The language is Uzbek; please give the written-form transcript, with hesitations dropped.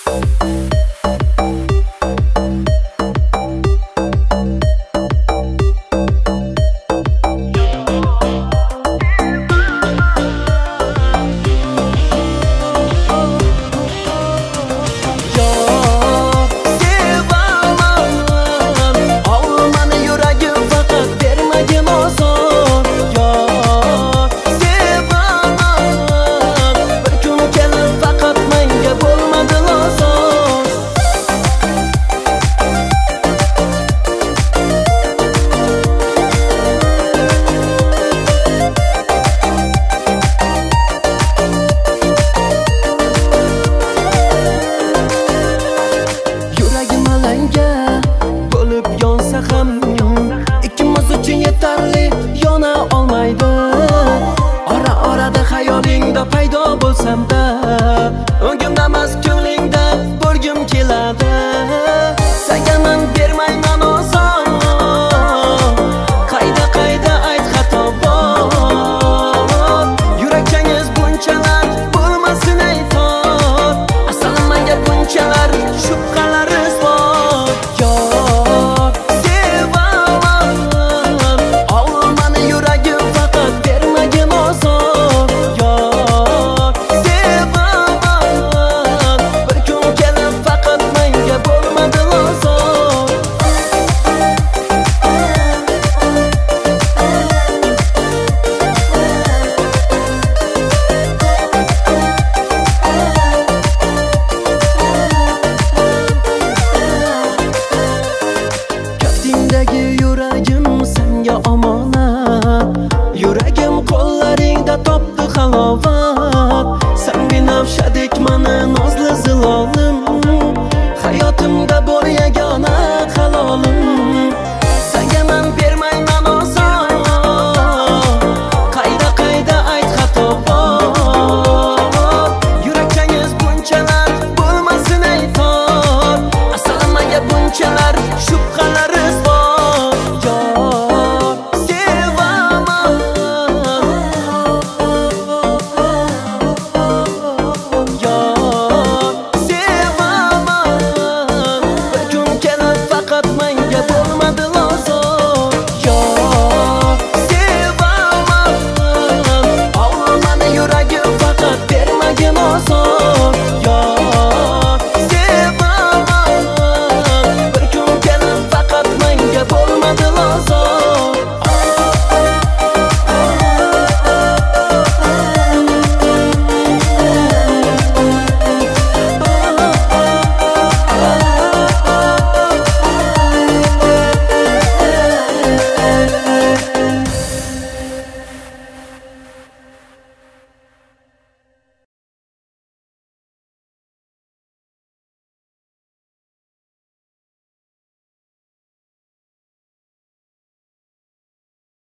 Ikkimiz uchun yetarli yona olmaydi. Ora-orada xayolingda paydo bo'lsam-da, o'ngimda emas ko'nglingda bo'lgim keladi. Senga men bermayman oson, qayda ayt xato bor. Yurakchangiz bunchalar bo'lmasin aytor, asalan menga bunchalar shubhalariz bor. Yuragim senga omonat, yuragim qo'llaringda topdi halovat. Sen binafshadek mani nozli ziloli,